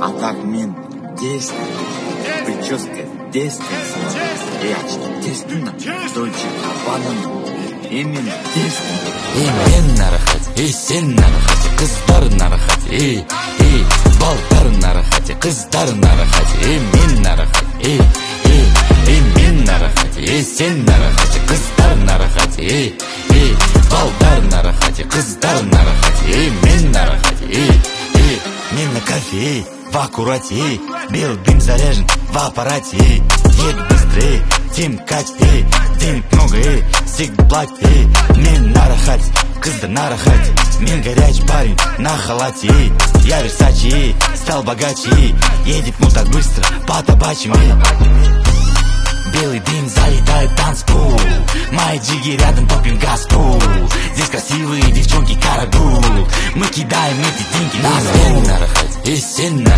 А так мен десный, прическа десный, очки десный, Дольче Габбана именно десный. Мен нарахат, сен нарахат, қыздар нарахат, балдар нарахат, қыздар нарахат, мен нарахат, мен нарахат, сен нарахат, қыздар нарахат, балдар нарахат, қыздар нарахат, мен нарахат, мен на кафе, в аккурате, белый дым заряжен в аппарате, еду быстрее, тем каче, денег много, всегда платит, мен нарахат, қыздар нарахат, мен горячий парень на халате, я Версачи, стал богаче, едет ну так быстро по табачьим. Белый дым залетает в танцпол, мои джиги рядом топим газпол. Здесь красивые девчонки карагул, мы кидаем эти деньги на стол.